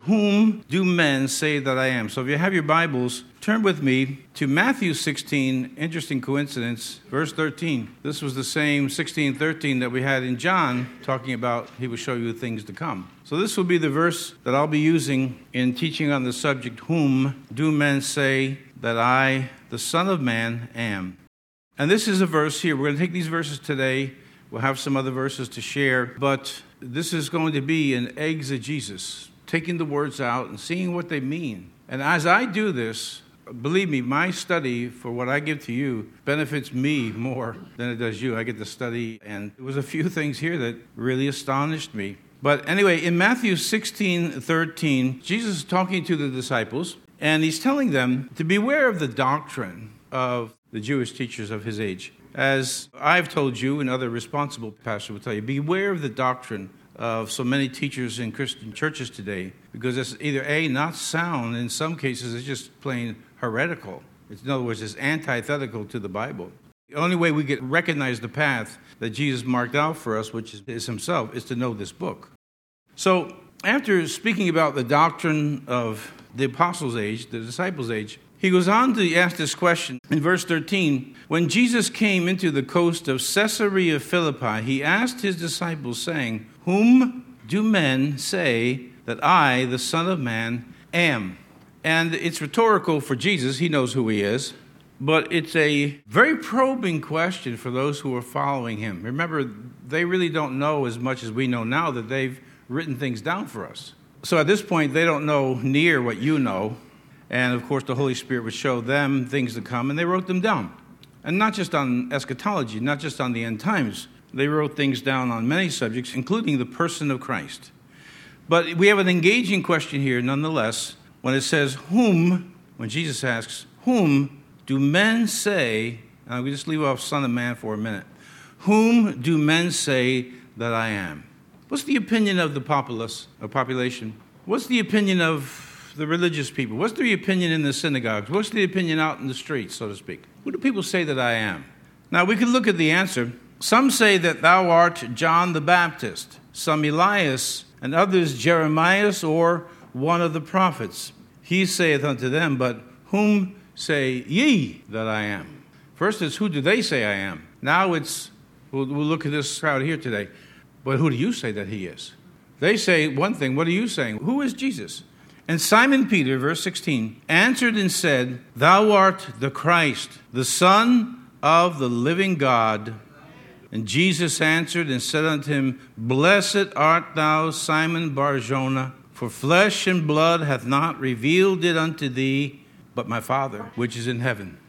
whom do men say that I am? So if you have your Bibles, turn with me to Matthew 16, interesting coincidence, verse 13. This was the same 16:13 that we had in John, talking about he will show you things to come. So this will be the verse that I'll be using in teaching on the subject, whom do men say that I, the Son of Man, am? And this is a verse here. We're going to take these verses today. We'll have some other verses to share, but this is going to be an exegesis, taking the words out and seeing what they mean. And as I do this, believe me, my study for what I give to you benefits me more than it does you. I get to study, and there was a few things here that really astonished me. But anyway, in Matthew 16:13, Jesus is talking to the disciples, and he's telling them to beware of the doctrine of the Jewish teachers of his age. As I've told you, and other responsible pastors will tell you, beware of the doctrine of so many teachers in Christian churches today, because it's either A, not sound, in some cases it's just plain heretical. In other words, it's antithetical to the Bible. The only way we can recognize the path that Jesus marked out for us, which is himself, is to know this book. So after speaking about the doctrine of the apostles' age, the disciples' age, he goes on to ask this question in verse 13. When Jesus came into the coast of Caesarea Philippi, he asked his disciples, saying, whom do men say that I, the Son of Man, am? And it's rhetorical for Jesus. He knows who he is. But it's a very probing question for those who are following him. Remember, they really don't know as much as we know now that they've written things down for us. So at this point, they don't know near what you know. And, of course, the Holy Spirit would show them things to come, and they wrote them down. And not just on eschatology, not just on the end times. They wrote things down on many subjects, including the person of Christ. But we have an engaging question here, nonetheless, when it says, whom, when Jesus asks, whom do men say, and I'll just leave off Son of Man for a minute, whom do men say that I am? What's the opinion of the populace, or population? What's the opinion of the religious people? What's the opinion in the synagogues? What's the opinion out in the streets, so to speak? Who do people say that I am? Now, we can look at the answer. Some say that thou art John the Baptist, some Elias, and others Jeremias, or one of the prophets. He saith unto them, but whom say ye that I am? First it's who do they say I am? Now it's, we'll look at this crowd here today, but who do you say that he is? They say one thing, what are you saying? Who is Jesus? And Simon Peter, verse 16, answered and said, thou art the Christ, the Son of the living God. And Jesus answered and said unto him, blessed art thou, Simon Bar-Jonah, for flesh and blood hath not revealed it unto thee, but my Father, which is in heaven.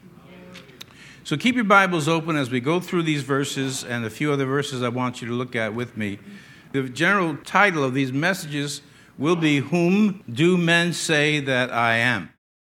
So keep your Bibles open as we go through these verses and a few other verses I want you to look at with me. The general title of these messages will be, whom do men say that I am?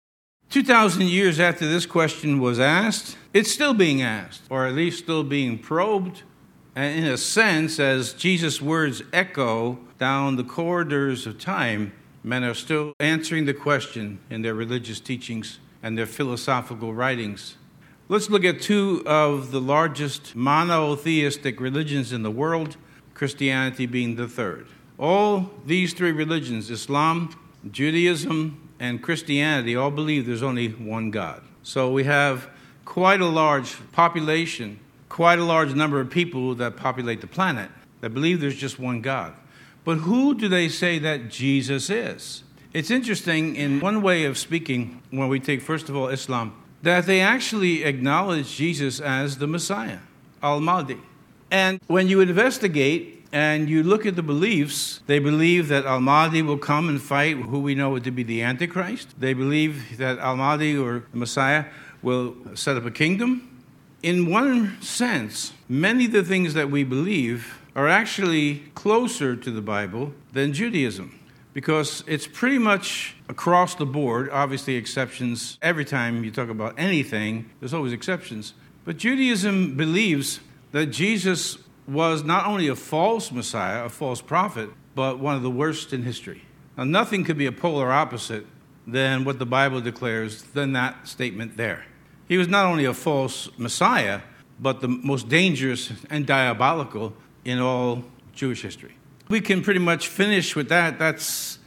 2,000 years after this question was asked, it's still being asked, or at least still being probed. And in a sense, as Jesus' words echo down the corridors of time, men are still answering the question in their religious teachings and their philosophical writings. Let's look at two of the largest monotheistic religions in the world, Christianity being the third. All these three religions, Islam, Judaism, and Christianity, all believe there's only one God. So we have quite a large population, quite a large number of people that populate the planet that believe there's just one God. But who do they say that Jesus is? It's interesting, in one way of speaking, when we take, first of all, Islam, that they actually acknowledge Jesus as the Messiah, Al-Mahdi. And when you investigate and you look at the beliefs, they believe that Al-Mahdi will come and fight who we know to be the Antichrist. They believe that Al-Mahdi, or the Messiah, will set up a kingdom. In one sense, many of the things that we believe are actually closer to the Bible than Judaism, because it's pretty much across the board, obviously exceptions. Every time you talk about anything, there's always exceptions. But Judaism believes that Jesus was not only a false Messiah, a false prophet, but one of the worst in history. Now, nothing could be a polar opposite than what the Bible declares than that statement there. He was not only a false Messiah, but the most dangerous and diabolical in all Jewish history. We can pretty much finish with that. That's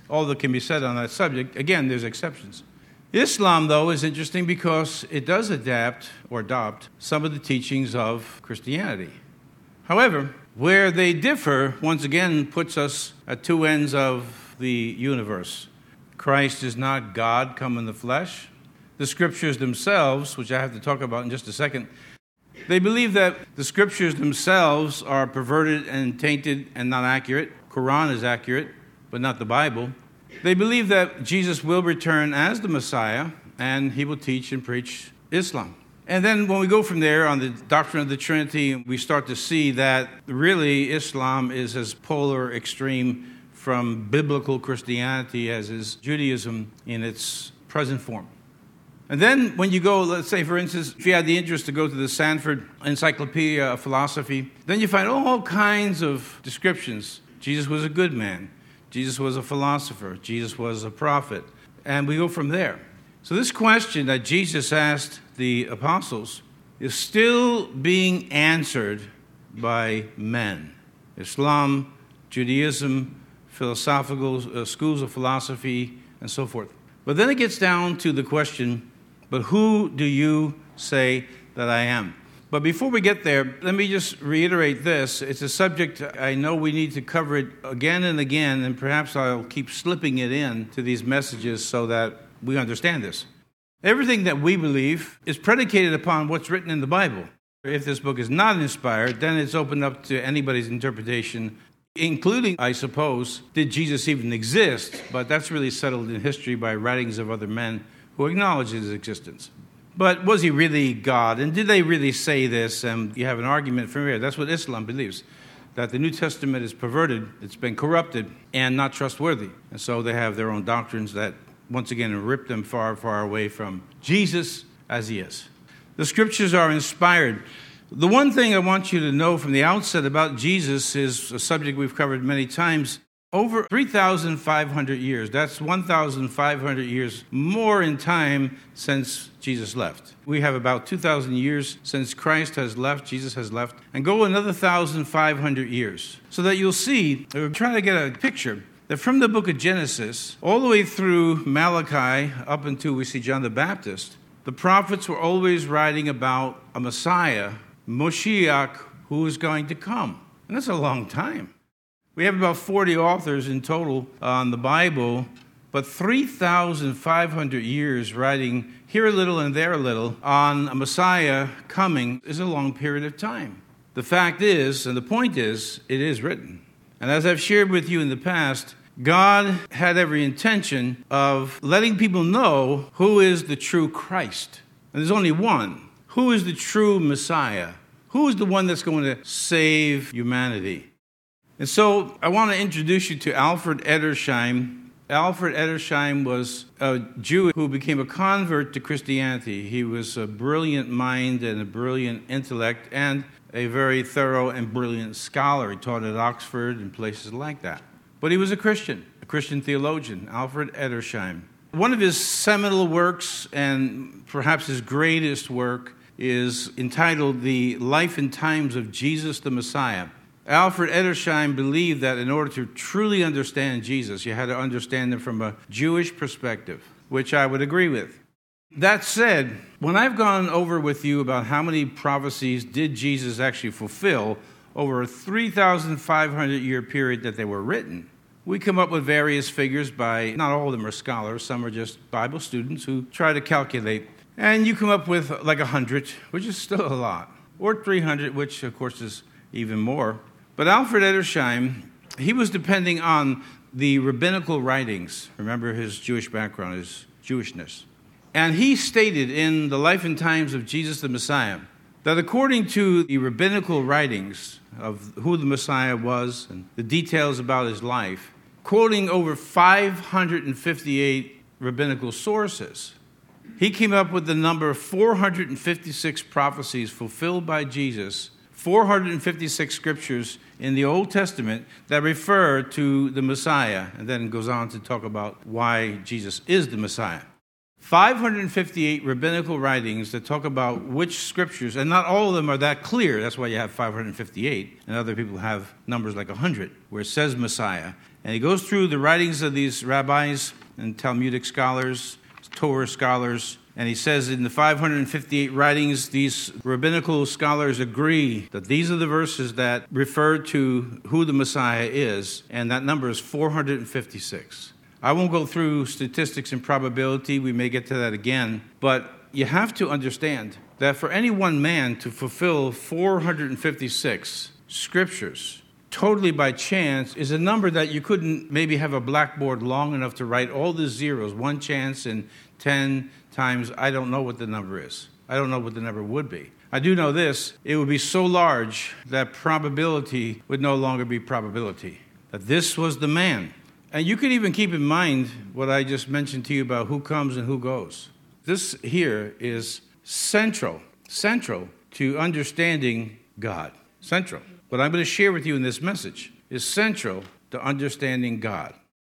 all that can be said on that subject. Again, there's exceptions. Islam, though, is interesting because it does adapt or adopt some of the teachings of Christianity. However, where they differ, once again, puts us at two ends of the universe. Christ is not God come in the flesh. The scriptures themselves, which I have to talk about in just a second, they believe that the scriptures themselves are perverted and tainted and not accurate. Quran is accurate, but not the Bible. They believe that Jesus will return as the Messiah, and he will teach and preach Islam. And then when we go from there on the doctrine of the Trinity, we start to see that really Islam is as polar extreme from biblical Christianity as is Judaism in its present form. And then when you go, let's say, for instance, if you had the interest to go to the Sanford Encyclopedia of Philosophy, then you find all kinds of descriptions. Jesus was a good man. Jesus was a philosopher. Jesus was a prophet. And we go from there. So this question that Jesus asked the apostles is still being answered by men. Islam, Judaism, philosophical schools of philosophy, and so forth. But then it gets down to the question, but who do you say that I am? But before we get there, let me just reiterate this. It's a subject I know we need to cover it again and again, and perhaps I'll keep slipping it in to these messages so that we understand this. Everything that we believe is predicated upon what's written in the Bible. If this book is not inspired, then it's opened up to anybody's interpretation, including, I suppose, did Jesus even exist? But that's really settled in history by writings of other men who acknowledge his existence. But was he really God? And did they really say this? And you have an argument from here. That's what Islam believes, that the New Testament is perverted, it's been corrupted, and not trustworthy. And so they have their own doctrines that, once again, rip them far, far away from Jesus as he is. The scriptures are inspired. The one thing I want you to know from the outset about Jesus is a subject we've covered many times. Over 3,500 years, that's 1,500 years more in time since Jesus left. We have about 2,000 years since Christ has left, Jesus has left, and go another 1,500 years. So that you'll see, we're trying to get a picture, that from the book of Genesis, all the way through Malachi, up until we see John the Baptist, the prophets were always writing about a Messiah, Moshiach, who is going to come. And that's a long time. We have about 40 authors in total on the Bible, but 3,500 years writing here a little and there a little on a Messiah coming is a long period of time. The fact is, and the point is, it is written. And as I've shared with you in the past, God had every intention of letting people know who is the true Christ. And there's only one. Who is the true Messiah? Who is the one that's going to save humanity? And so I want to introduce you to Alfred Edersheim. Alfred Edersheim was a Jew who became a convert to Christianity. He was a brilliant mind and a brilliant intellect and a very thorough and brilliant scholar. He taught at Oxford and places like that. But he was a Christian theologian, Alfred Edersheim. One of his seminal works, and perhaps his greatest work, is entitled The Life and Times of Jesus the Messiah. Alfred Edersheim believed that in order to truly understand Jesus, you had to understand him from a Jewish perspective, which I would agree with. That said, when I've gone over with you about how many prophecies did Jesus actually fulfill over a 3,500-year period that they were written, we come up with various figures by, not all of them are scholars, some are just Bible students who try to calculate. And you come up with like 100, which is still a lot, or 300, which of course is even more. But Alfred Edersheim, he was depending on the rabbinical writings. Remember his Jewish background, his Jewishness. And he stated in The Life and Times of Jesus the Messiah that according to the rabbinical writings of who the Messiah was and the details about his life, quoting over 558 rabbinical sources, he came up with the number 456 prophecies fulfilled by Jesus, 456 scriptures in the Old Testament that refer to the Messiah, and then goes on to talk about why Jesus is the Messiah. 558 rabbinical writings that talk about which scriptures, and not all of them are that clear. That's why you have 558, and other people have numbers like 100, where it says Messiah. And he goes through the writings of these rabbis and Talmudic scholars, Torah scholars, and he says in the 558 writings, these rabbinical scholars agree that these are the verses that refer to who the Messiah is, and that number is 456. I won't go through statistics and probability. We may get to that again. But you have to understand that for any one man to fulfill 456 scriptures totally by chance is a number that you couldn't maybe have a blackboard long enough to write all the zeros, one chance in 10 times. I don't know what the number is. I don't know what the number would be. I do know this. It would be so large that probability would no longer be probability. That this was the man. And you can even keep in mind what I just mentioned to you about who comes and who goes. This here is central to understanding God. Central. What I'm going to share with you in this message is central to understanding God.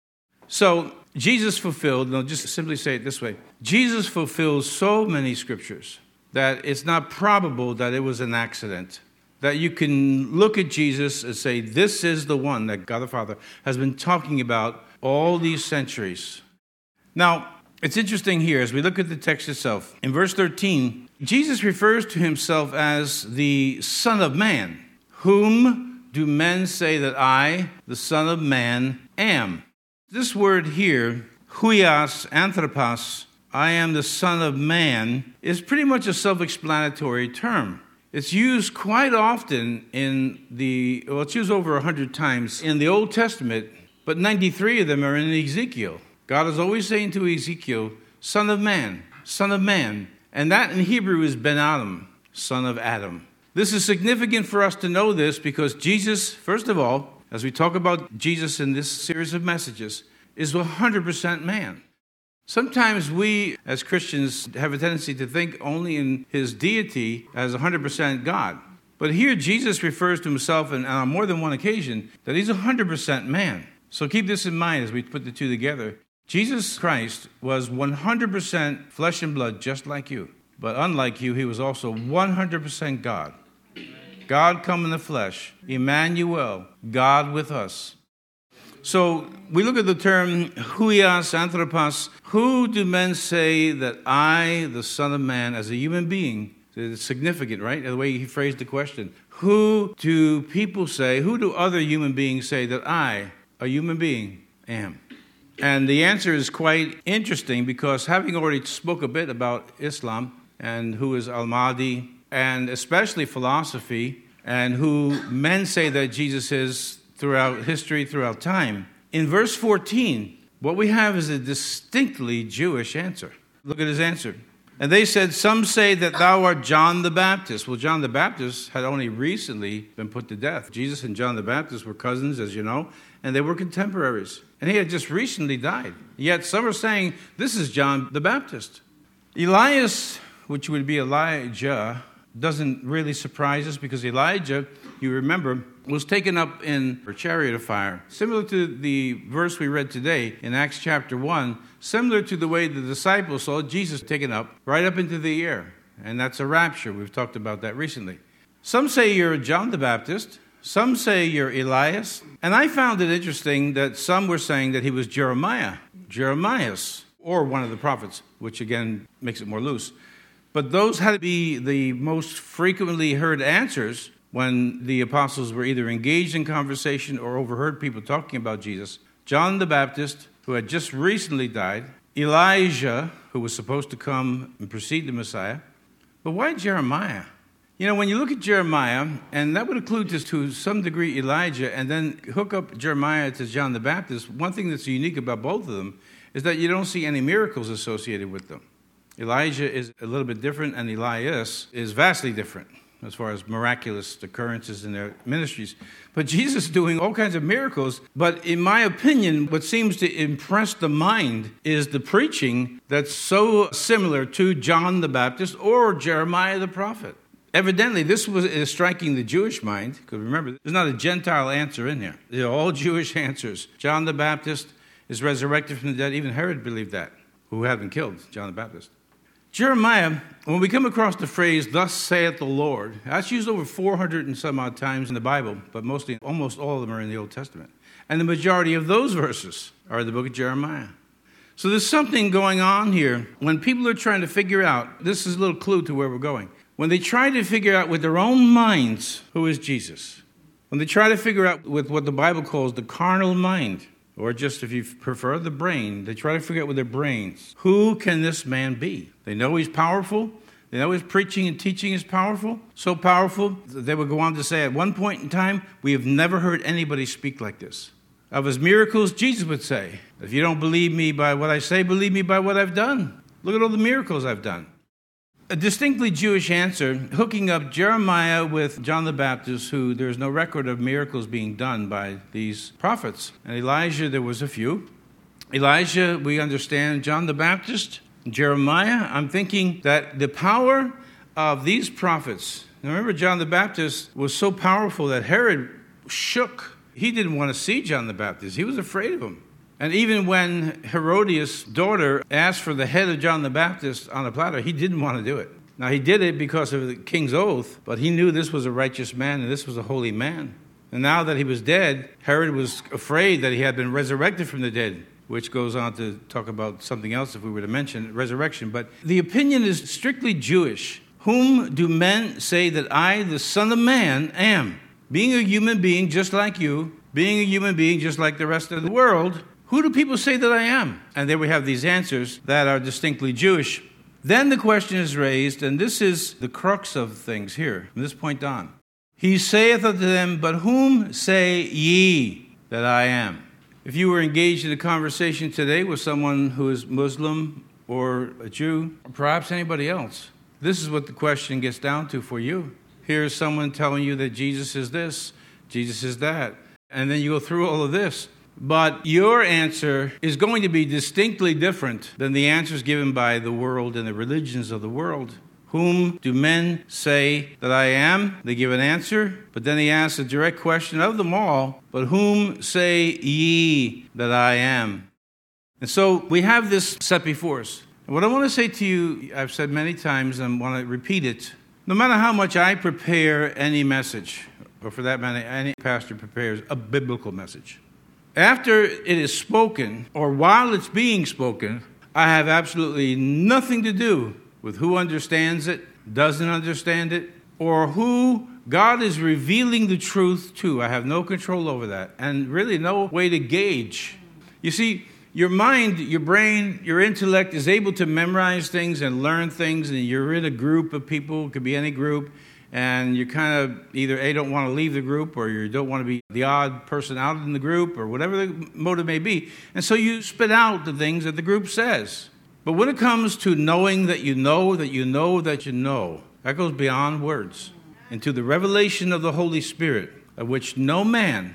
So, Jesus fulfilled, and I'll just simply say it this way. Jesus fulfills so many scriptures that it's not probable that it was an accident. That you can look at Jesus and say, this is the one that God the Father has been talking about all these centuries. Now, it's interesting here as we look at the text itself. In verse 13, Jesus refers to himself as the Son of Man. Whom do men say that I, the Son of Man, am? This word here, huios anthropos, I am the Son of Man, is pretty much a self-explanatory term. It's used quite often it's used over 100 times in the Old Testament, but 93 of them are in Ezekiel. God is always saying to Ezekiel, Son of Man, Son of Man. And that in Hebrew is Ben Adam, son of Adam. This is significant for us to know this because Jesus, first of all, as we talk about Jesus in this series of messages, is 100% man. Sometimes we, as Christians, have a tendency to think only in his deity as 100% God. But here Jesus refers to himself, and on more than one occasion, that he's 100% man. So keep this in mind as we put the two together. Jesus Christ was 100% flesh and blood, just like you. But unlike you, he was also 100% God. God come in the flesh. Emmanuel, God with us. So we look at the term huios anthropos. Who do men say that I, the Son of Man, as a human being, it's significant, right? The way he phrased the question. Who do people say, who do other human beings say that I, a human being, am? And the answer is quite interesting because having already spoke a bit about Islam and who is Al-Mahdi, and especially philosophy, and who men say that Jesus is throughout history, throughout time. In verse 14, what we have is a distinctly Jewish answer. Look at his answer. And they said, some say that thou art John the Baptist. Well, John the Baptist had only recently been put to death. Jesus and John the Baptist were cousins, as you know, and they were contemporaries. And he had just recently died. Yet some are saying, this is John the Baptist. Elias, which would be Elijah, doesn't really surprise us because Elijah, you remember, was taken up in a chariot of fire. Similar to the verse we read today in Acts chapter 1, similar to the way the disciples saw Jesus taken up right up into the air. And that's a rapture. We've talked about that recently. Some say you're John the Baptist. Some say you're Elias. And I found it interesting that some were saying that he was Jeremias, or one of the prophets, which again makes it more loose. But those had to be the most frequently heard answers when the apostles were either engaged in conversation or overheard people talking about Jesus. John the Baptist, who had just recently died. Elijah, who was supposed to come and precede the Messiah. But why Jeremiah? You know, when you look at Jeremiah, and that would include to some degree Elijah, and then hook up Jeremiah to John the Baptist, one thing that's unique about both of them is that you don't see any miracles associated with them. Elijah is a little bit different, and Elias is vastly different as far as miraculous occurrences in their ministries. But Jesus is doing all kinds of miracles. But in my opinion, what seems to impress the mind is the preaching that's so similar to John the Baptist or Jeremiah the prophet. Evidently, this is striking the Jewish mind, because remember, there's not a Gentile answer in here. They're all Jewish answers. John the Baptist is resurrected from the dead. Even Herod believed that, who had been killed, John the Baptist. Jeremiah, when we come across the phrase, thus saith the Lord, that's used over 400 and some odd times in the Bible, but almost all of them are in the Old Testament. And the majority of those verses are the book of Jeremiah. So there's something going on here. When people are trying to figure out, this is a little clue to where we're going. When they try to figure out with their own minds who is Jesus, when they try to figure out with what the Bible calls the carnal mind, or just if you prefer the brain, they try to figure out with their brains, who can this man be? They know he's powerful. They know his preaching and teaching is powerful. So powerful that they would go on to say at one point in time, we have never heard anybody speak like this. Of his miracles, Jesus would say, if you don't believe me by what I say, believe me by what I've done. Look at all the miracles I've done. A distinctly Jewish answer, hooking up Jeremiah with John the Baptist, who there's no record of miracles being done by these prophets. And Elijah, there was a few. Elijah, we understand. John the Baptist, Jeremiah, I'm thinking that the power of these prophets. Now remember, John the Baptist was so powerful that Herod shook. He didn't want to see John the Baptist. He was afraid of him. And even when Herodias' daughter asked for the head of John the Baptist on a platter, he didn't want to do it. Now, he did it because of the king's oath, but he knew this was a righteous man and this was a holy man. And now that he was dead, Herod was afraid that he had been resurrected from the dead, which goes on to talk about something else if we were to mention resurrection. But the opinion is strictly Jewish. Whom do men say that I, the Son of Man, am? Being a human being just like you, being a human being just like the rest of the world, who do people say that I am? And there we have these answers that are distinctly Jewish. Then the question is raised, and this is the crux of things here, from this point on. He saith unto them, but whom say ye that I am? If you were engaged in a conversation today with someone who is Muslim or a Jew, or perhaps anybody else, this is what the question gets down to for you. Here's someone telling you that Jesus is this, Jesus is that, and then you go through all of this. But your answer is going to be distinctly different than the answers given by the world and the religions of the world. Whom do men say that I am? They give an answer, but then he asks a direct question of them all, but whom say ye that I am? And so we have this set before us. And what I want to say to you, I've said many times and want to repeat it, no matter how much I prepare any message, or for that matter, any pastor prepares a biblical message, after it is spoken, or while it's being spoken, I have absolutely nothing to do with who understands it, doesn't understand it, or who God is revealing the truth to. I have no control over that, and really no way to gauge. You see, your mind, your brain, your intellect is able to memorize things and learn things, and you're in a group of people, it could be any group, and you kind of either A, don't want to leave the group, or you don't want to be the odd person out in the group, or whatever the motive may be. And so you spit out the things that the group says. But when it comes to knowing that you know, that you know, that you know, that goes beyond words into the revelation of the Holy Spirit, of which no man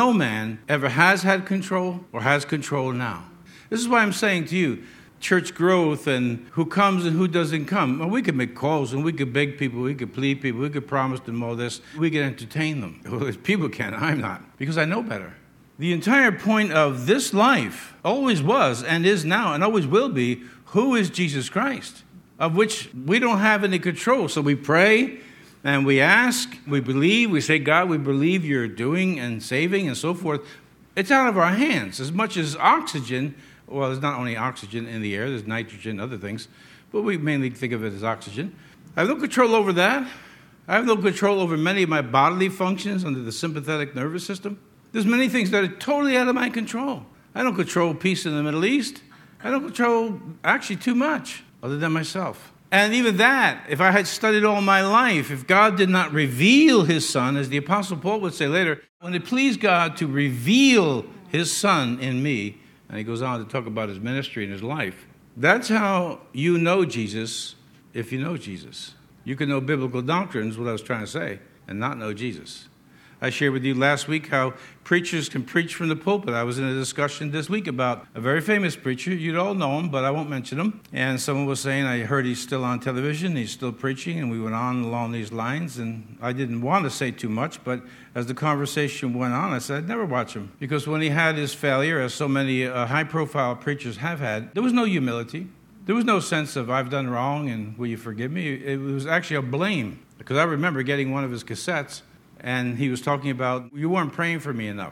ever has had control or has control now. This is why I'm saying to you, church growth and who comes and who doesn't come. Well, we could make calls and we could beg people, we could plead people, we could promise them all this, we could entertain them. Well, people can, I'm not, because I know better. The entire point of this life always was and is now and always will be, who is Jesus Christ? Of which we don't have any control. So we pray and we ask, we believe, we say, God, we believe you're doing and saving and so forth. It's out of our hands. As much as oxygen, well, there's not only oxygen in the air, there's nitrogen, other things, but we mainly think of it as oxygen. I have no control over that. I have no control over many of my bodily functions under the sympathetic nervous system. There's many things that are totally out of my control. I don't control peace in the Middle East. I don't control actually too much other than myself. And even that, if I had studied all my life, if God did not reveal his Son, as the Apostle Paul would say later, when it pleased God to reveal his Son in me, and he goes on to talk about his ministry and his life, that's how you know Jesus if you know Jesus. You can know biblical doctrines, what I was trying to say, and not know Jesus. I shared with you last week how preachers can preach from the pulpit. I was in a discussion this week about a very famous preacher. You'd all know him, but I won't mention him. And someone was saying, I heard he's still on television, he's still preaching, and we went on along these lines. And I didn't want to say too much, but as the conversation went on, I said, I'd never watch him. Because when he had his failure, as so many high-profile preachers have had, there was no humility. There was no sense of, I've done wrong, and will you forgive me? It was actually a blame. Because I remember getting one of his cassettes, and he was talking about, you weren't praying for me enough.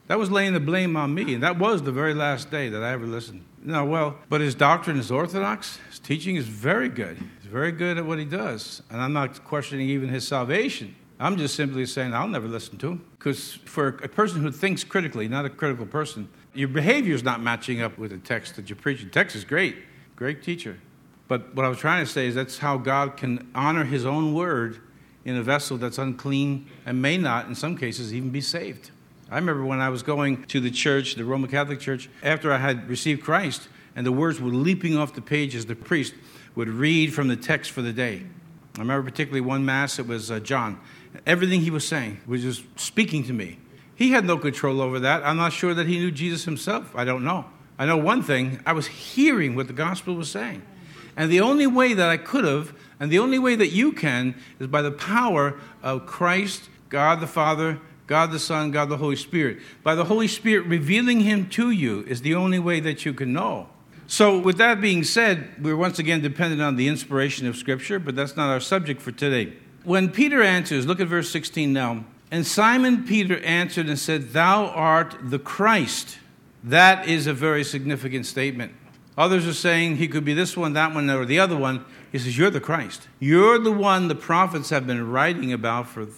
That was laying the blame on me, and that was the very last day that I ever listened. But his doctrine is orthodox. His teaching is very good. He's very good at what he does, and I'm not questioning even his salvation. I'm just simply saying I'll never listen to him, because for a person who thinks critically, not a critical person, your behavior is not matching up with the text that you preach. The text is great teacher. But what I was trying to say is that's how God can honor his own word in a vessel that's unclean and may not, in some cases, even be saved. I remember when I was going to the church, the Roman Catholic Church, after I had received Christ, and the words were leaping off the page as the priest would read from the text for the day. I remember particularly one Mass, it was John. Everything he was saying was just speaking to me. He had no control over that. I'm not sure that he knew Jesus himself. I don't know. I know one thing. I was hearing what the gospel was saying. And the only way that I could have, and the only way that you can, is by the power of Christ, God the Father, God the Son, God the Holy Spirit. By the Holy Spirit revealing him to you is the only way that you can know. So with that being said, we're once again dependent on the inspiration of Scripture, but that's not our subject for today. When Peter answers, look at verse 16 now. And Simon Peter answered and said, "Thou art the Christ." That is a very significant statement. Others are saying he could be this one, that one, or the other one. He says, you're the Christ. You're the one the prophets have been writing about for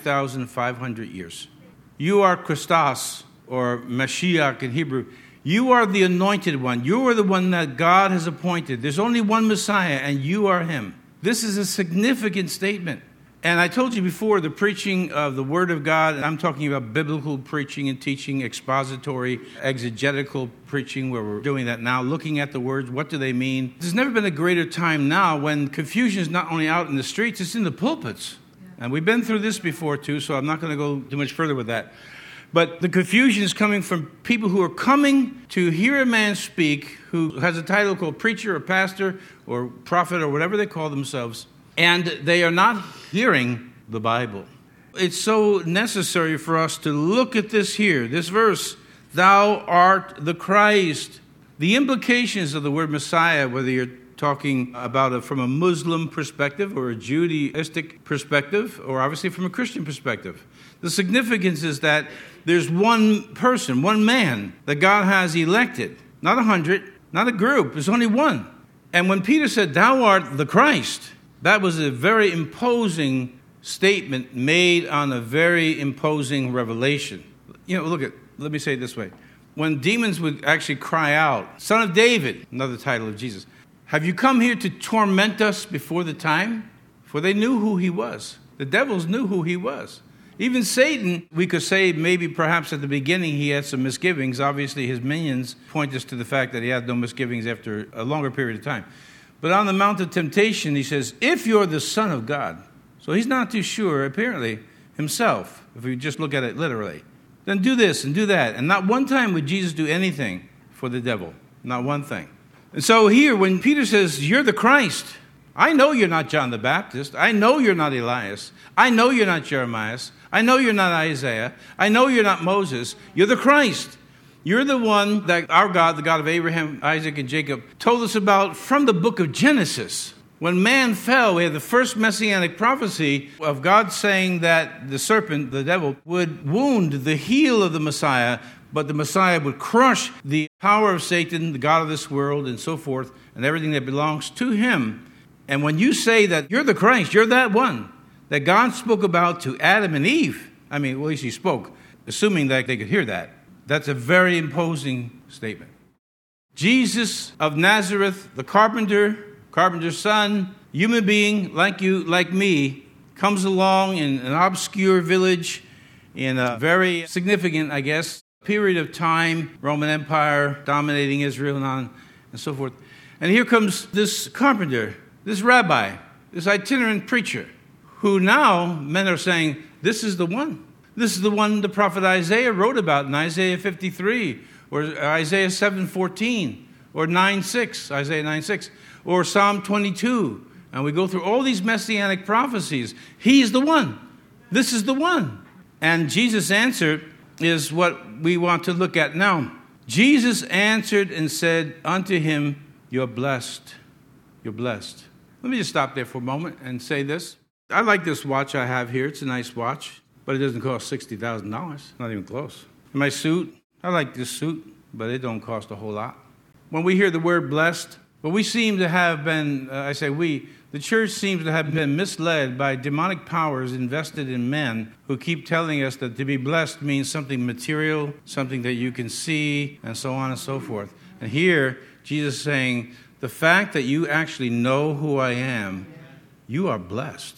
3,500 years. You are Christos, or Mashiach in Hebrew. You are the anointed one. You are the one that God has appointed. There's only one Messiah, and you are him. This is a significant statement. And I told you before, the preaching of the Word of God, and I'm talking about biblical preaching and teaching, expository, exegetical preaching, where we're doing that now, looking at the words, what do they mean? There's never been a greater time now when confusion is not only out in the streets, it's in the pulpits. And we've been through this before too, so I'm not going to go too much further with that. But the confusion is coming from people who are coming to hear a man speak who has a title called preacher or pastor or prophet or whatever they call themselves, and they are not hearing the Bible. It's so necessary for us to look at this here, this verse, "Thou art the Christ." The implications of the word Messiah, whether you're talking about it from a Muslim perspective or a Judaistic perspective, or obviously from a Christian perspective, the significance is that there's one person, one man that God has elected, not 100, not a group, there's only one. And when Peter said, "Thou art the Christ," that was a very imposing statement made on a very imposing revelation. Let me say it this way. When demons would actually cry out, "Son of David," another title of Jesus, "have you come here to torment us before the time?" For they knew who he was. The devils knew who he was. Even Satan, we could say maybe perhaps at the beginning he had some misgivings. Obviously his minions point us to the fact that he had no misgivings after a longer period of time. But on the Mount of Temptation, he says, "If you're the Son of God." So he's not too sure, apparently, himself, if we just look at it literally. Then do this and do that. And not one time would Jesus do anything for the devil. Not one thing. And so here, when Peter says, "You're the Christ," I know you're not John the Baptist. I know you're not Elias. I know you're not Jeremiah. I know you're not Isaiah. I know you're not Moses. You're the Christ. You're the one that our God, the God of Abraham, Isaac, and Jacob, told us about from the book of Genesis. When man fell, we had the first messianic prophecy of God saying that the serpent, the devil, would wound the heel of the Messiah, but the Messiah would crush the power of Satan, the god of this world, and so forth, and everything that belongs to him. And when you say that you're the Christ, you're that one that God spoke about to Adam and Eve, at least he spoke, assuming that they could hear that. That's a very imposing statement. Jesus of Nazareth, the carpenter's son, human being like you, like me, comes along in an obscure village in a very significant, period of time, Roman Empire dominating Israel and so forth. And here comes this carpenter, this rabbi, this itinerant preacher, who now men are saying, this is the one. This is the one the prophet Isaiah wrote about in Isaiah 53, or Isaiah 7:14, or 9:6, Isaiah 9:6, or Psalm 22. And we go through all these messianic prophecies. He's the one. This is the one. And Jesus' answer is what we want to look at now. Jesus answered and said unto him, "You're blessed. You're blessed." Let me just stop there for a moment and say this. I like this watch I have here. It's a nice watch. But it doesn't cost $60,000. Not even close. My suit, I like this suit, but it don't cost a whole lot. When we hear the word blessed, well, we seem to have been, the church seems to have been misled by demonic powers invested in men who keep telling us that to be blessed means something material, something that you can see, and so on and so forth. And here, Jesus is saying, the fact that you actually know who I am, you are blessed.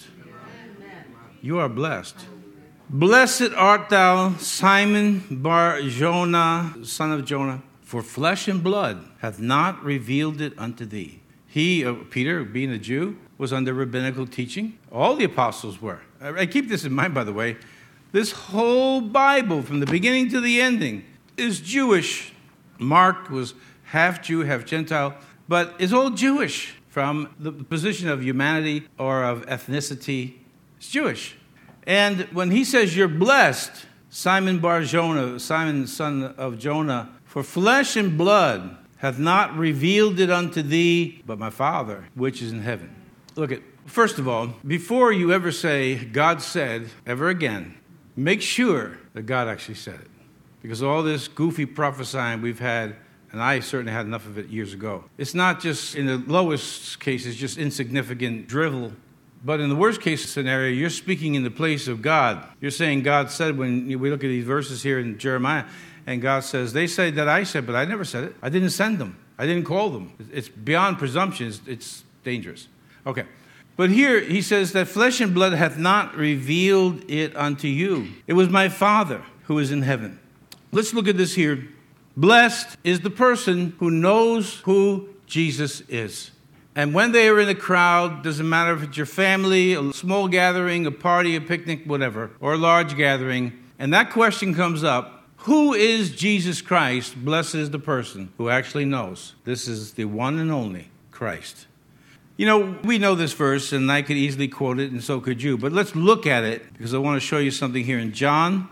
You are blessed. Blessed art thou, Simon Bar-Jonah, son of Jonah, for flesh and blood hath not revealed it unto thee. He, Peter, being a Jew, was under rabbinical teaching. All the apostles were. I keep this in mind, by the way. This whole Bible, from the beginning to the ending, is Jewish. Mark was half Jew, half Gentile, but it's all Jewish from the position of humanity or of ethnicity. It's Jewish. And when he says you're blessed, Simon Bar-Jonah, Simon son of Jonah, for flesh and blood hath not revealed it unto thee, but my Father, which is in heaven. Look at, first of all, before you ever say God said ever again, make sure that God actually said it. Because all this goofy prophesying we've had, and I certainly had enough of it years ago. It's not just, in the lowest cases, just insignificant drivel. But in the worst case scenario, you're speaking in the place of God. You're saying God said, when we look at these verses here in Jeremiah, and God says, they say that I said, but I never said it. I didn't send them. I didn't call them. It's beyond presumption. It's dangerous. Okay. But here he says that flesh and blood hath not revealed it unto you. It was my Father who is in heaven. Let's look at this here. Blessed is the person who knows who Jesus is. And when they are in a crowd, doesn't matter if it's your family, a small gathering, a party, a picnic, whatever, or a large gathering, and that question comes up, who is Jesus Christ? Blessed is the person who actually knows. This is the one and only Christ. You know, we know this verse, and I could easily quote it, and so could you. But let's look at it, because I want to show you something here in John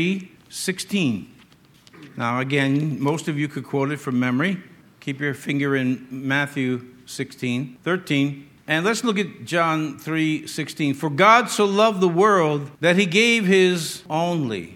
3:16. Now, again, most of you could quote it from memory. Keep your finger in Matthew 16:13. And let's look at John 3:16. For God so loved the world that he gave his only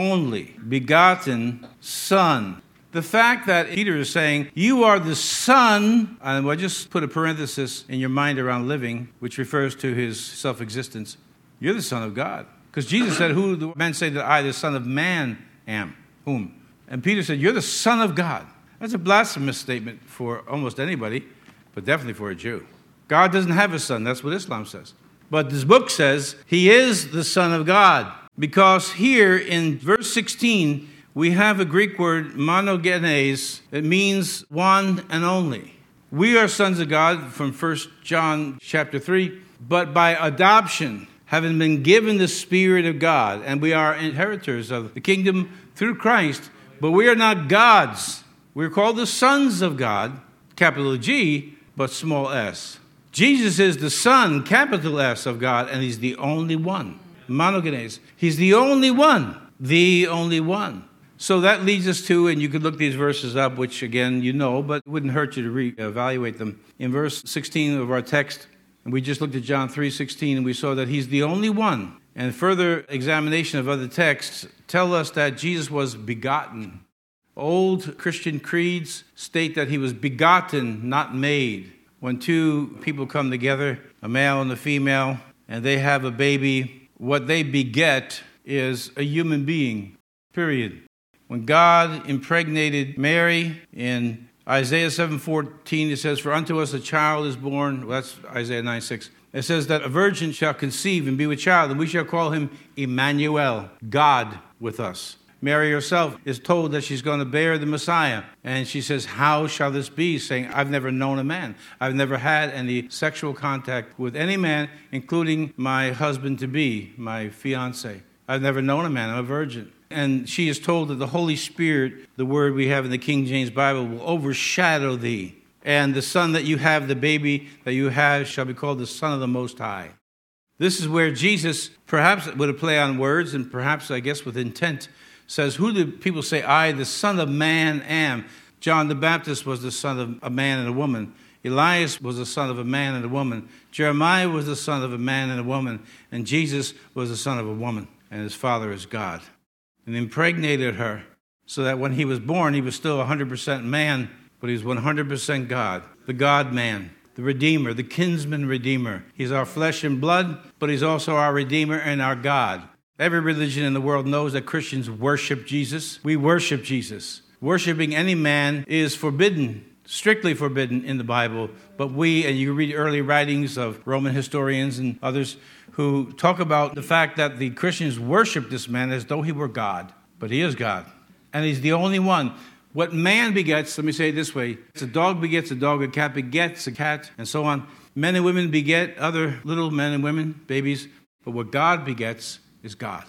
begotten Son. The fact that Peter is saying, you are the Son, and we'll just put a parenthesis in your mind around living, which refers to his self-existence. You're the Son of God. Because Jesus said, who do men say that I, the Son of Man, am? Whom? And Peter said, you're the Son of God. That's a blasphemous statement for almost anybody, but definitely for a Jew. God doesn't have a son. That's what Islam says. But this book says he is the Son of God. Because here in verse 16, we have a Greek word, monogenes. It means one and only. We are sons of God from 1 John chapter 3, but by adoption, having been given the Spirit of God, and we are inheritors of the kingdom through Christ, but we are not gods. We're called the sons of God, capital G, but small s. Jesus is the Son, capital S, of God, and he's the only one. Monogenes. He's the only one. The only one. So that leads us to, and you could look these verses up, which again you know, but it wouldn't hurt you to reevaluate them. In verse 16 of our text, and we just looked at John 3:16, and we saw that he's the only one. And further examination of other texts tell us that Jesus was begotten. Old Christian creeds state that he was begotten, not made. When two people come together, a male and a female, and they have a baby, what they beget is a human being, period. When God impregnated Mary in Isaiah 7:14, it says, for unto us a child is born. Well, that's Isaiah 9:6. It says that a virgin shall conceive and be with child, and we shall call him Emmanuel, God with us. Mary herself is told that she's going to bear the Messiah. And she says, how shall this be? Saying, I've never known a man. I've never had any sexual contact with any man, including my husband-to-be, my fiancé. I've never known a man. I'm a virgin. And she is told that the Holy Spirit, the word we have in the King James Bible, will overshadow thee. And the son that you have, the baby that you have, shall be called the Son of the Most High. This is where Jesus, perhaps with a play on words, and perhaps, I guess, with intent, says, who do people say I, the Son of Man, am? John the Baptist was the son of a man and a woman. Elias was the son of a man and a woman. Jeremiah was the son of a man and a woman. And Jesus was the son of a woman. And his father is God. And impregnated her So that when he was born, he was still 100% man, but he was 100% God, the God-man, the Redeemer, the kinsman Redeemer. He's our flesh and blood, but he's also our Redeemer and our God. Every religion in the world knows that Christians worship Jesus. We worship Jesus. Worshipping any man is forbidden, strictly forbidden in the Bible, but and you read early writings of Roman historians and others who talk about the fact that the Christians worship this man as though he were God, but he is God, and he's the only one. What man begets, let me say it this way, a dog begets a dog, a cat begets a cat, and so on. Men and women beget other little men and women, babies, but what God begets is God.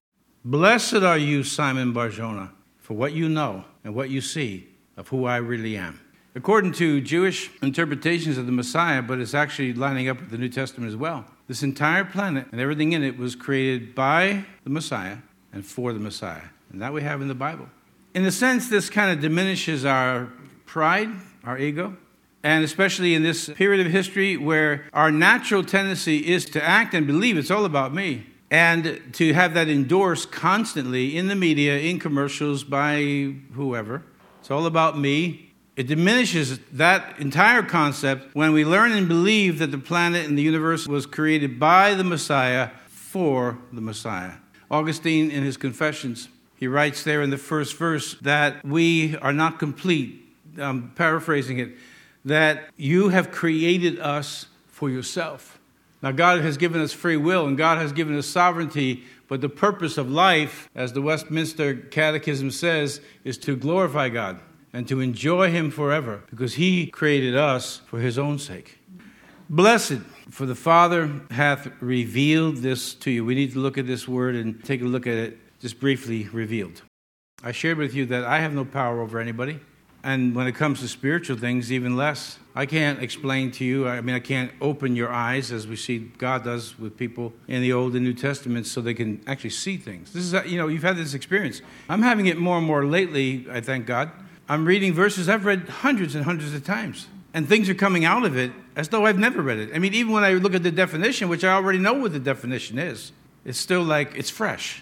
Blessed are you, Simon Bar-Jonah, for what you know and what you see of who I really am. According to Jewish interpretations of the Messiah, but it's actually lining up with the New Testament as well, this entire planet and everything in it was created by the Messiah and for the Messiah. And that we have in the Bible. In a sense, this kind of diminishes our pride, our ego, and especially in this period of history where our natural tendency is to act and believe it's all about me, and to have that endorsed constantly in the media, in commercials, by whoever. It's all about me. It diminishes that entire concept when we learn and believe that the planet and the universe was created by the Messiah for the Messiah. Augustine, in his Confessions, he writes there in the first verse that we are not complete. I'm paraphrasing it. That you have created us for yourself. Now, God has given us free will, and God has given us sovereignty, but the purpose of life, as the Westminster Catechism says, is to glorify God and to enjoy Him forever, because He created us for His own sake. Blessed, for the Father hath revealed this to you. We need to look at this word and take a look at it just briefly, revealed. I shared with you that I have no power over anybody. And when it comes to spiritual things, even less. I can't explain to you, I can't open your eyes as we see God does with people in the Old and New Testaments so they can actually see things. This is, you've had this experience. I'm having it more and more lately, I thank God. I'm reading verses I've read hundreds and hundreds of times. And things are coming out of it as though I've never read it. Even when I look at the definition, which I already know what the definition is, it's still like it's fresh.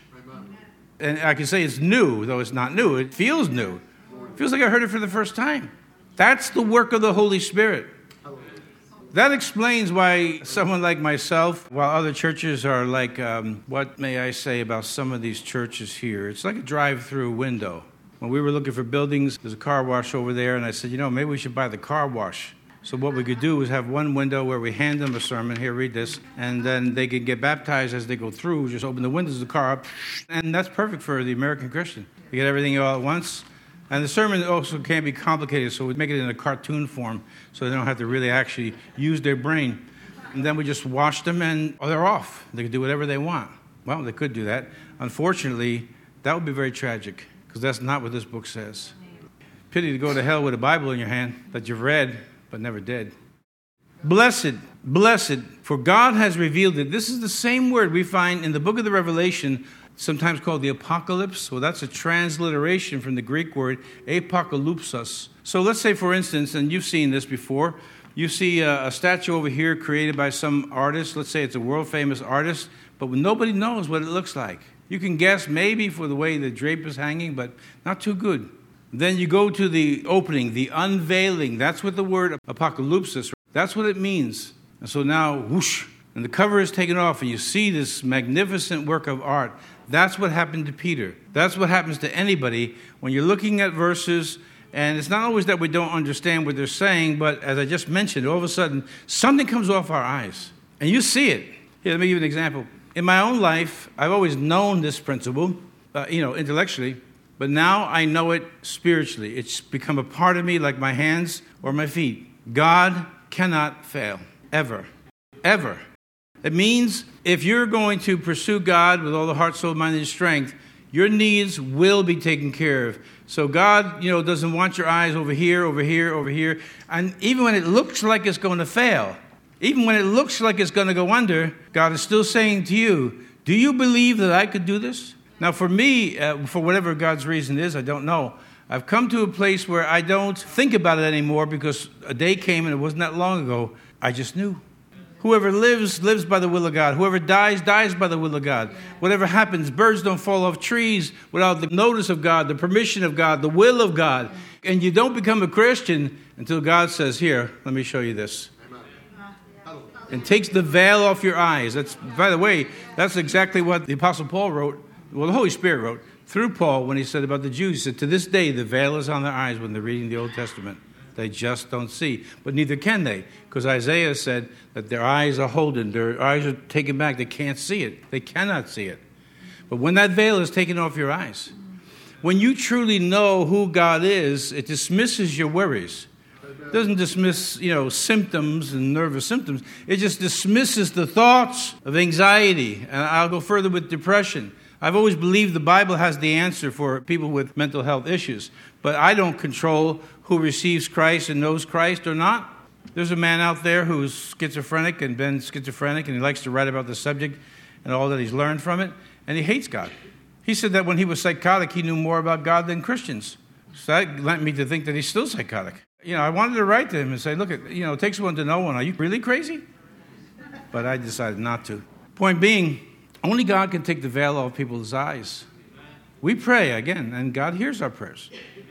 And I can say it's new, though it's not new. It feels new. Feels like I heard it for the first time. That's the work of the Holy Spirit. That explains why someone like myself, while other churches are like, what may I say about some of these churches here? It's like a drive-through window. When we were looking for buildings, there's a car wash over there, and I said, maybe we should buy the car wash. So what we could do is have one window where we hand them a sermon, here, read this, and then they could get baptized as they go through, just open the windows of the car up, and that's perfect for the American Christian. You get everything all at once. And the sermon also can't be complicated, so we make it in a cartoon form so they don't have to really actually use their brain. And then we just wash them and they're off. They can do whatever they want. Well, they could do that. Unfortunately, that would be very tragic because that's not what this book says. Pity to go to hell with a Bible in your hand that you've read but never did. Blessed, for God has revealed it. This is the same word we find in the book of the Revelation, sometimes called the Apocalypse. Well, that's a transliteration from the Greek word apokalypsos. So let's say, for instance, and you've seen this before, you see a statue over here created by some artist. Let's say it's a world-famous artist, but nobody knows what it looks like. You can guess maybe for the way the drape is hanging, but not too good. Then you go to the opening, the unveiling. That's what the word apokalypsis, that's what it means. And so now, whoosh, and the cover is taken off, and you see this magnificent work of art. That's what happened to Peter. That's what happens to anybody when you're looking at verses, and it's not always that we don't understand what they're saying, but as I just mentioned, all of a sudden, something comes off our eyes, and you see it. Here, let me give you an example. In my own life, I've always known this principle, intellectually, but now I know it spiritually. It's become a part of me like my hands or my feet. God cannot fail, ever, ever. It means if you're going to pursue God with all the heart, soul, mind, and strength, your needs will be taken care of. So God, doesn't want your eyes over here, over here, over here. And even when it looks like it's going to fail, even when it looks like it's going to go under, God is still saying to you, do you believe that I could do this? Now, for me, for whatever God's reason is, I don't know. I've come to a place where I don't think about it anymore because a day came, and it wasn't that long ago, I just knew. Whoever lives, lives by the will of God. Whoever dies, dies by the will of God. Whatever happens, birds don't fall off trees without the notice of God, the permission of God, the will of God. And you don't become a Christian until God says, here, let me show you this. And takes the veil off your eyes. That's, by the way, that's exactly what the Apostle Paul wrote, well, the Holy Spirit wrote through Paul when he said about the Jews. He said, to this day, the veil is on their eyes when they're reading the Old Testament. They just don't see. But neither can they, because Isaiah said that their eyes are holden, their eyes are taken back. They can't see it. They cannot see it. But when that veil is taken off your eyes, when you truly know who God is, it dismisses your worries. It doesn't dismiss, symptoms and nervous symptoms. It just dismisses the thoughts of anxiety. And I'll go further with depression. I've always believed the Bible has the answer for people with mental health issues. But I don't control who receives Christ and knows Christ or not. There's a man out there who's schizophrenic and been schizophrenic, and he likes to write about the subject and all that he's learned from it, and he hates God. He said that when he was psychotic, he knew more about God than Christians. So that led me to think that he's still psychotic. I wanted to write to him and say, look, it takes one to know one. Are you really crazy? But I decided not to. Point being, only God can take the veil off people's eyes. We pray, again, and God hears our prayers.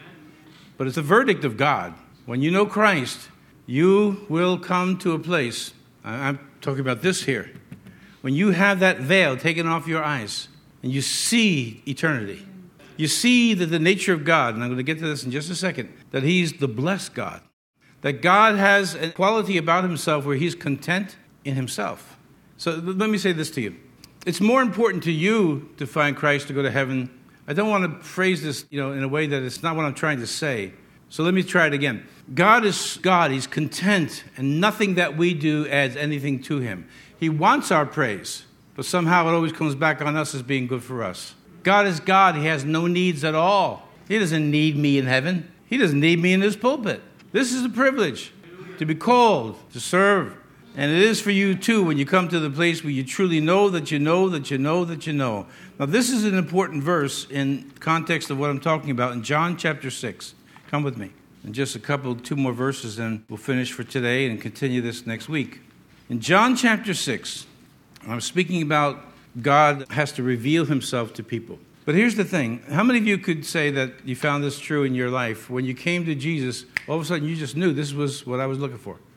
But it's a verdict of God. When you know Christ, you will come to a place, I'm talking about this here, when you have that veil taken off your eyes and you see eternity. You see that the nature of God, and I'm going to get to this in just a second, that he's the blessed God. That God has a quality about himself where he's content in himself. So let me say this to you. It's more important to you to find Christ to go to heaven. I don't want to phrase this, in a way that it's not what I'm trying to say. So let me try it again. God is God. He's content, and nothing that we do adds anything to him. He wants our praise, but somehow it always comes back on us as being good for us. God is God. He has no needs at all. He doesn't need me in heaven. He doesn't need me in this pulpit. This is a privilege to be called, to serve. And it is for you, too, when you come to the place where you truly know that you know that you know that you know. Now, this is an important verse in context of what I'm talking about in John chapter 6. Come with me. In just two more verses, and we'll finish for today and continue this next week. In John chapter 6, I'm speaking about God has to reveal himself to people. But here's the thing. How many of you could say that you found this true in your life? When you came to Jesus, all of a sudden you just knew this was what I was looking for.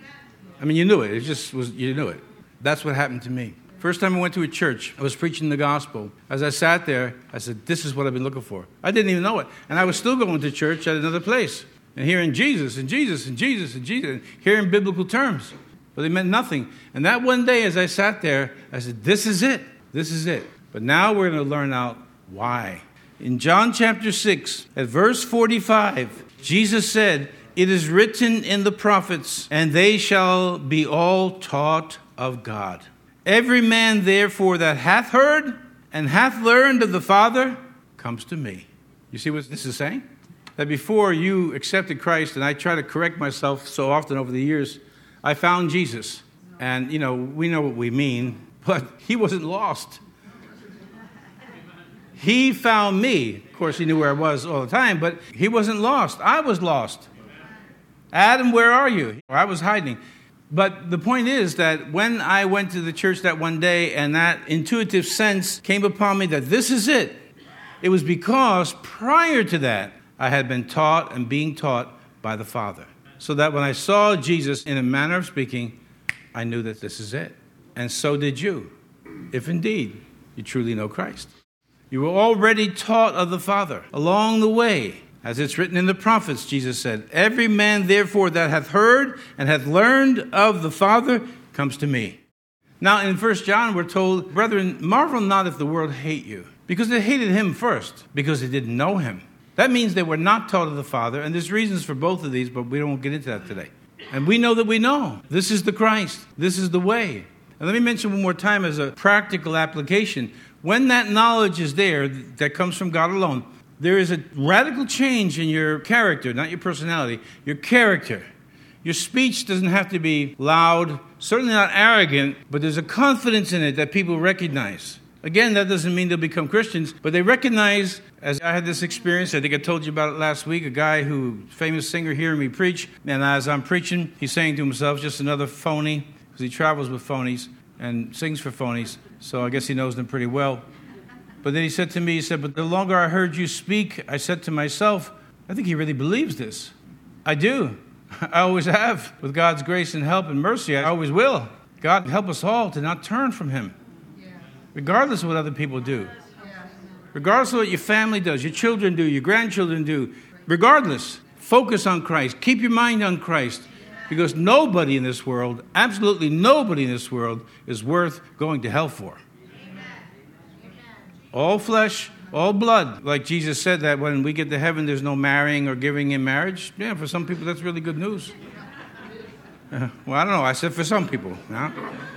I mean, you knew it. You knew it. That's what happened to me. First time I went to a church, I was preaching the gospel. As I sat there, I said, this is what I've been looking for. I didn't even know it. And I was still going to church at another place and hearing Jesus and Jesus and Jesus and Jesus, and hearing biblical terms. But they meant nothing. And that one day as I sat there, I said, this is it. This is it. But now we're going to learn out why. In John chapter 6, at verse 45, Jesus said, it is written in the prophets, and they shall be all taught of God. Every man, therefore, that hath heard and hath learned of the Father comes to me. You see what this is saying? That before you accepted Christ, and I try to correct myself so often over the years, I found Jesus. And, we know what we mean, but he wasn't lost. He found me. Of course, he knew where I was all the time, but he wasn't lost. I was lost. Adam, where are you? I was hiding. But the point is that when I went to the church that one day and that intuitive sense came upon me that this is it, it was because prior to that, I had been taught and being taught by the Father. So that when I saw Jesus in a manner of speaking, I knew that this is it. And so did you, if indeed you truly know Christ. You were already taught of the Father along the way. As it's written in the prophets, Jesus said, every man therefore that hath heard and hath learned of the Father comes to me. Now in 1 John we're told, brethren, marvel not if the world hate you. Because they hated him first, because they didn't know him. That means they were not taught of the Father, and there's reasons for both of these, but we don't get into that today. And we know that we know. This is the Christ. This is the way. And let me mention one more time as a practical application. When that knowledge is there, that comes from God alone, there is a radical change in your character, not your personality, your character. Your speech doesn't have to be loud, certainly not arrogant, but there's a confidence in it that people recognize. Again, that doesn't mean they'll become Christians, but they recognize, as I had this experience, I think I told you about it last week, a guy famous singer hearing me preach, and as I'm preaching, he's saying to himself, just another phony because he travels with phonies and sings for phonies, so I guess he knows them pretty well. But then he said to me, but the longer I heard you speak, I said to myself, I think he really believes this. I do. I always have. With God's grace and help and mercy, I always will. God help us all to not turn from him, regardless of what other people do. Regardless of what your family does, your children do, your grandchildren do. Regardless, focus on Christ. Keep your mind on Christ. Because nobody in this world, absolutely nobody in this world, is worth going to hell for. All flesh, all blood. Like Jesus said that when we get to heaven, there's no marrying or giving in marriage. Yeah, for some people, that's really good news. Well, I don't know. I said for some people. No?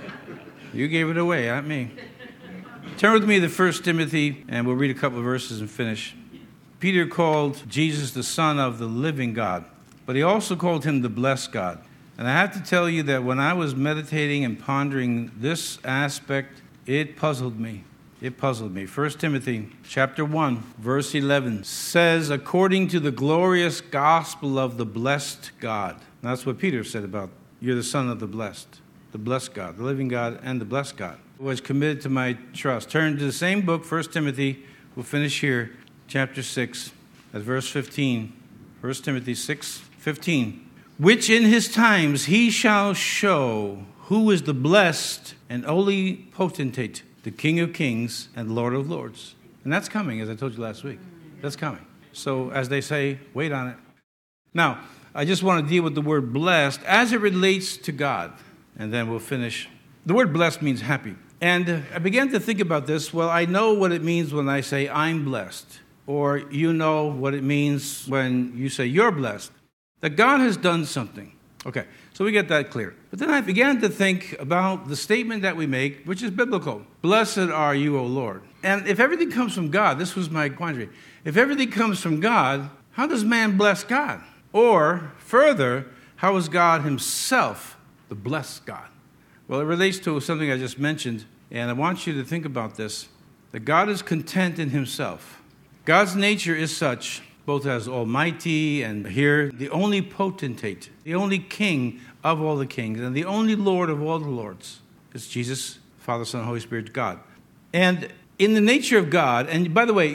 You gave it away, not me. Turn with me to 1 Timothy, and we'll read a couple of verses and finish. Peter called Jesus the Son of the living God, but he also called him the blessed God. And I have to tell you that when I was meditating and pondering this aspect, it puzzled me. It puzzled me. 1 Timothy chapter 1, verse 11 says, according to the glorious gospel of the blessed God. And that's what Peter said about, you're the son of the blessed God, the living God and the blessed God, who was committed to my trust. Turn to the same book, 1 Timothy. We'll finish here, chapter 6, at verse 15. 1 Timothy 6:15. Which in his times he shall show who is the blessed and only potentate, the King of kings and Lord of lords. And that's coming, as I told you last week. That's coming. So, as they say, wait on it. Now, I just want to deal with the word blessed as it relates to God. And then we'll finish. The word blessed means happy. And I began to think about this. Well, I know what it means when I say I'm blessed. Or you know what it means when you say you're blessed. That God has done something. Okay, so we get that clear. But then I began to think about the statement that we make, which is biblical. Blessed are you, O Lord. And if everything comes from God, this was my quandary. If everything comes from God, how does man bless God? Or, further, how is God himself the blessed God? Well, it relates to something I just mentioned, and I want you to think about this, that God is content in himself. God's nature is such, both as almighty and here, the only potentate, the only king of all the kings, and the only Lord of all the lords. It's Jesus, Father, Son, Holy Spirit, God. And in the nature of God, and by the way,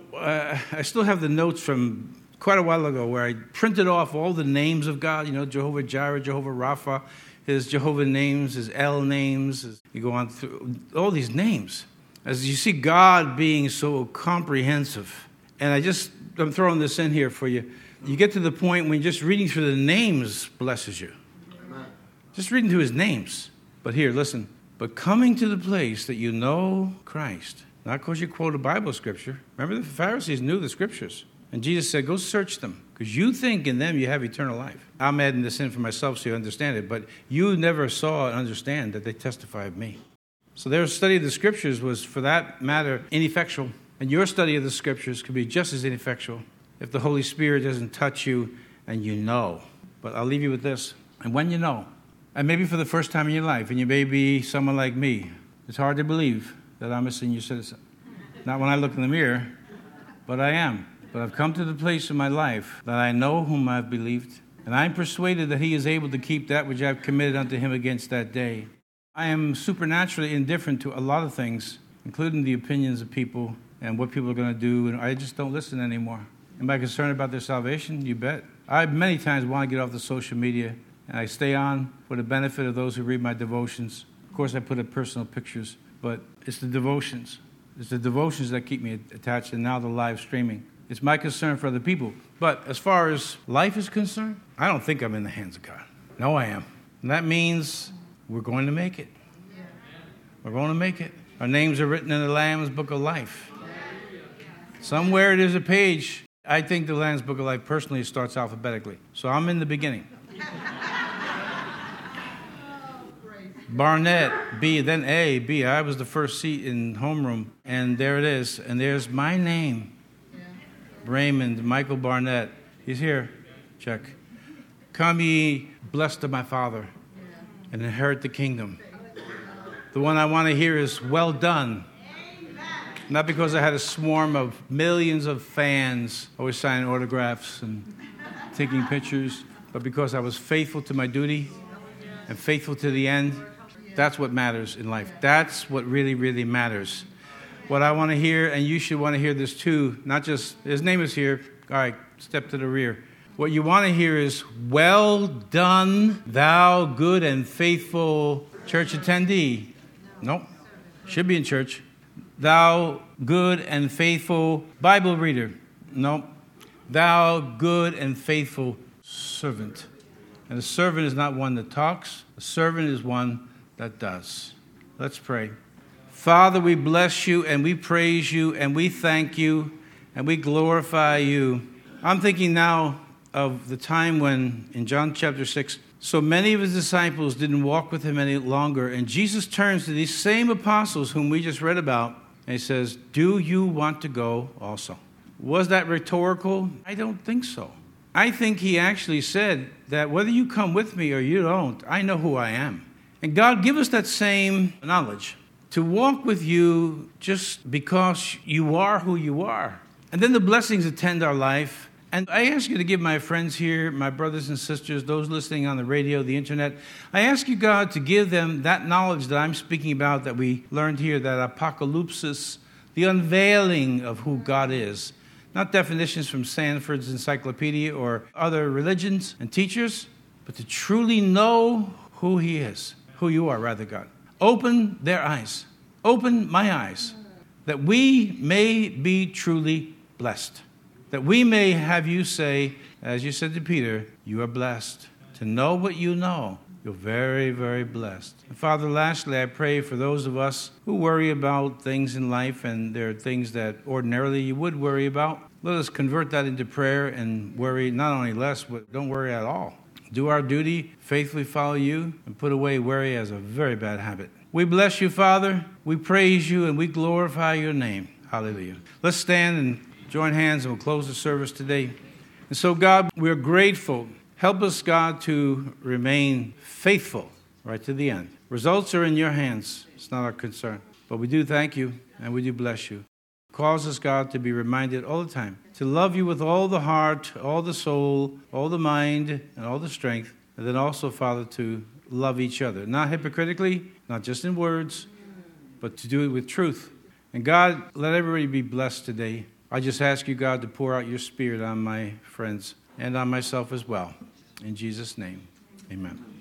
I still have the notes from quite a while ago where I printed off all the names of God, Jehovah Jireh, Jehovah Rapha, his Jehovah names, his El names. You go on through all these names. As you see God being so comprehensive. And I'm throwing this in here for you. You get to the point when just reading through the names blesses you. Amen. Just reading through his names. But here, listen. But coming to the place that you know Christ. Not because you quote a Bible scripture. Remember, the Pharisees knew the scriptures. And Jesus said, go search them. Because you think in them you have eternal life. I'm adding this in for myself so you understand it. But you never saw and understand that they testify of me. So their study of the scriptures was, for that matter, ineffectual. And your study of the scriptures could be just as ineffectual if the Holy Spirit doesn't touch you and you know. But I'll leave you with this. And when you know, and maybe for the first time in your life, and you may be someone like me, it's hard to believe that I'm a senior citizen. Not when I look in the mirror, but I am. But I've come to the place in my life that I know whom I've believed, and I'm persuaded that he is able to keep that which I've committed unto him against that day. I am supernaturally indifferent to a lot of things, including the opinions of people and what people are going to do, and I just don't listen anymore. Am I concerned about their salvation? You bet. I many times want to get off the social media, and I stay on for the benefit of those who read my devotions. Of course, I put up personal pictures, but it's the devotions. It's the devotions that keep me attached, and now the live streaming. It's my concern for other people. But as far as life is concerned, I don't think I'm in the hands of God. No, I am. And that means we're going to make it. We're going to make it. Our names are written in the Lamb's Book of Life. Somewhere there's a page. I think the Lamb's Book of Life personally starts alphabetically. So I'm in the beginning. Barnett, B, then A, B. I was the first seat in homeroom. And there it is. And there's my name. Raymond Michael Barnett. He's here. Check. Come ye blessed of my Father and inherit the kingdom. The one I want to hear is well done. Not because I had a swarm of millions of fans always signing autographs and taking pictures, but because I was faithful to my duty and faithful to the end. That's what matters in life. That's what really, really matters. What I want to hear, and you should want to hear this too, not just, his name is here. All right, step to the rear. What you want to hear is, well done, thou good and faithful church attendee. Nope. Should be in church. Thou good and faithful Bible reader. Nope. Thou good and faithful servant. And a servant is not one that talks. A servant is one that does. Let's pray. Father, we bless you and we praise you and we thank you and we glorify you. I'm thinking now of the time when, in John chapter 6, so many of his disciples didn't walk with him any longer. And Jesus turns to these same apostles whom we just read about, and he says, do you want to go also? Was that rhetorical? I don't think so. I think he actually said that whether you come with me or you don't, I know who I am. And God, give us that same knowledge to walk with you just because you are who you are. And then the blessings attend our life. And I ask you to give my friends here, my brothers and sisters, those listening on the radio, the internet, I ask you, God, to give them that knowledge that I'm speaking about that we learned here, that apocalypsis, the unveiling of who God is. Not definitions from Sanford's Encyclopedia or other religions and teachers, but to truly know who he is, who you are, rather, God. Open their eyes, open my eyes, that we may be truly blessed. That we may have you say, as you said to Peter, you are blessed. To know what you know, you're very, very blessed. And Father, lastly, I pray for those of us who worry about things in life, and there are things that ordinarily you would worry about. Let us convert that into prayer and worry not only less, but don't worry at all. Do our duty, faithfully follow you, and put away worry as a very bad habit. We bless you, Father. We praise you, and we glorify your name. Hallelujah. Let's stand and join hands, and we'll close the service today. And so, God, we're grateful. Help us, God, to remain faithful right to the end. Results are in your hands. It's not our concern. But we do thank you, and we do bless you. Cause us, God, to be reminded all the time to love you with all the heart, all the soul, all the mind, and all the strength. And then also, Father, to love each other. Not hypocritically, not just in words, but to do it with truth. And God, let everybody be blessed today. I just ask you, God, to pour out your Spirit on my friends and on myself as well. In Jesus' name, amen.